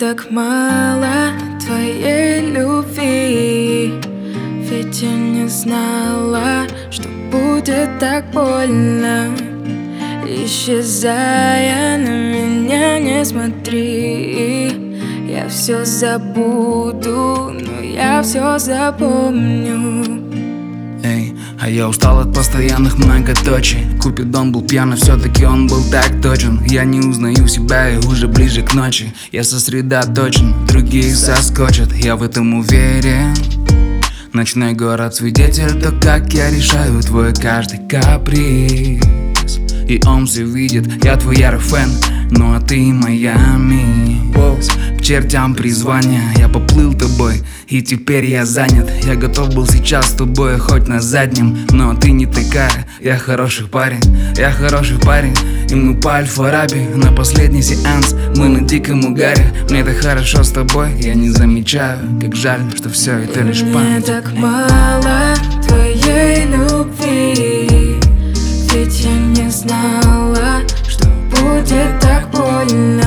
так мало твоей любви, ведь я не знала, что будет так больно. Исчезая, на меня не смотри. Я все забуду, но я все запомню. Эй, а я устал от постоянных многоточий. Купидон был пьян, все-таки он был так точен. Я не узнаю себя и уже ближе к ночи. Я сосредоточен, другие соскочат, я в этом уверен. Ночной город свидетель, то как я решаю твой каждый каприз. И он все видит, я твой ярый фэн, ну а ты моя мисс. К чертям призвания, я поплыл тобой, и теперь я занят. Я готов был сейчас с тобой, хоть на заднем, но ты не такая. Я хороший парень, я хороший парень. И мы по Аль-Фараби на последний сеанс. Мы на диком угаре, мне так хорошо с тобой. Я не замечаю, как жаль, что все это лишь память. Мне так мало твоей любви, ведь я не знала, что будет так больно.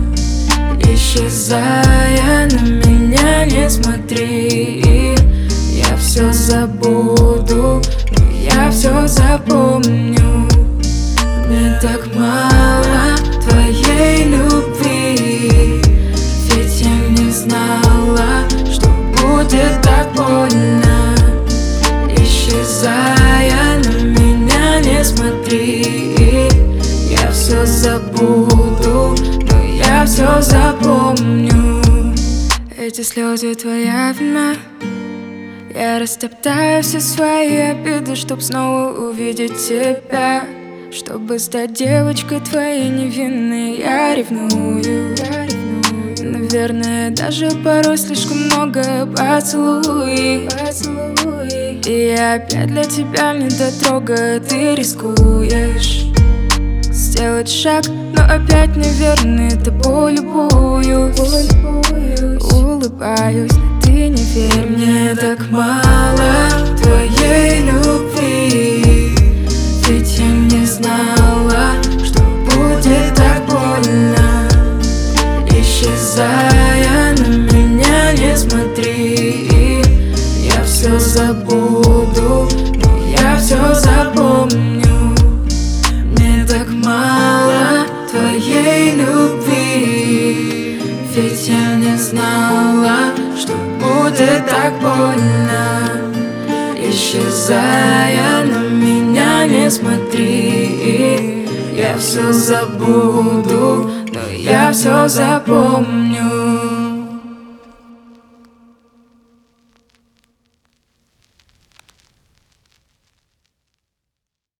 Исчезая, на меня не смотри. Я все забуду, но я все запомню. Мне так мало твоей любви, ведь я не знала, что будет так больно. Исчезая, на меня не смотри. Я все забуду, но я все запомню. Эти слезы твоя вина. Я растоптаю все свои обиды, чтоб снова увидеть тебя. Чтобы стать девочкой твоей невинной, я ревную. Наверное, даже порой слишком много поцелуй. И я опять для тебя недотрога, ты рискуешь сделать шаг, но опять неверный, тобой любуюсь. Улыбаюсь, но ты не верь. Мне так мало твоей любви, ведь я не знала, что будет так больно. Исчезая, на меня не смотри. Я все забуду, но я все запомню. Мне так мало твоей любви, ведь я не знала, что будет так больно. Исчезая, на меня не смотри. Я все забуду, но я все запомню.